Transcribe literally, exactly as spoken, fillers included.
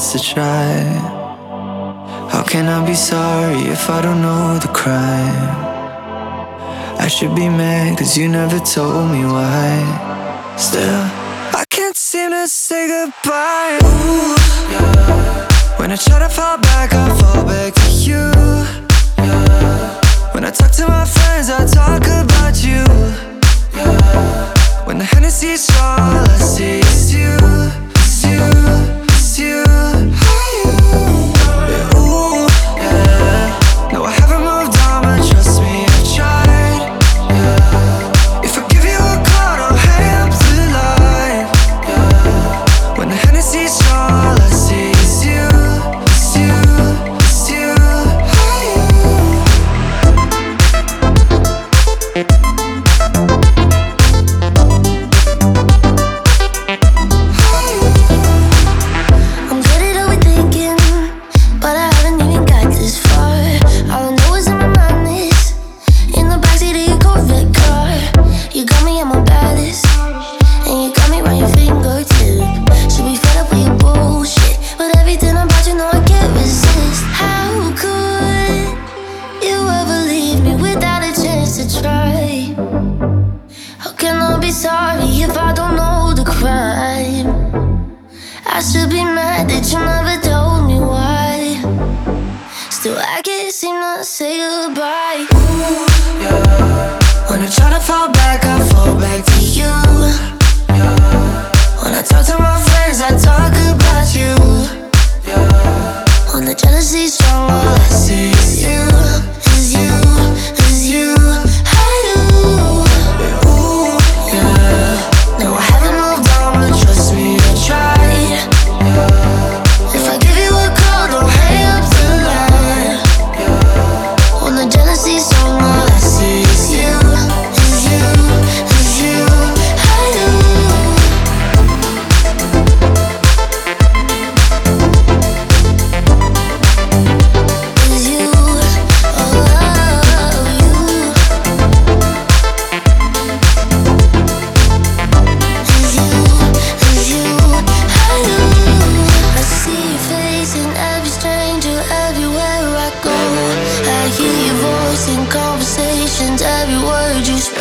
chance to try. How can I be sorry if I don't know the crime? I should be mad cause you never told me why. Still, I can't seem to say goodbye. Ooh, yeah. When I try to fall back, I fall back to you. Yeah. When I talk to my friends, I talk about you. Yeah. When the Hennessy's strong, all I see is you. It's you, it's you. Yeah, ooh, yeah. No, I haven't moved on, but trust me, I've tried. Yeah. If I give you a call, don't hang up the line. Yeah. When the Hennessy's strong, all I see is you. It's you, it's you. I'm good at overthinking, but I haven't even got this far. All I know is in my mind is in the backseat of your Corvette car. You got me at my baddest, and you got me right your fingertip. Should be fed up with your bullshit, but everything about you know I can't resist. How could you ever leave me without a chance to try? How can I be sorry if I don't know the crime? I should be mad that you never told me why. Still, I can't seem to say goodbye. Ooh, yeah. When I try to fall back, I fall back to you. Yeah. When I talk to my friends, I talk about you. Yeah. When the jealousy's strong, all I see is you, is you, is you. I do. Ooh, yeah. No, I haven't moved on, but trust me, I tried. Yeah. If I give you a call, don't hang up the line. Yeah. When the jealousy's strong, all I see is you, is you, is you. I do. Is you, oh, you. Is you, is you. I do. I see your face in every stranger, everywhere I go. I hear your voice in conversations, every word you speak.